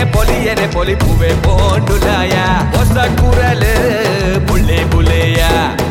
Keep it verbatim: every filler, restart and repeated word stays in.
பொலியரே பொலி பூவே போண்டுலாயா ஒச குரலு புள்ளே புள்ளையா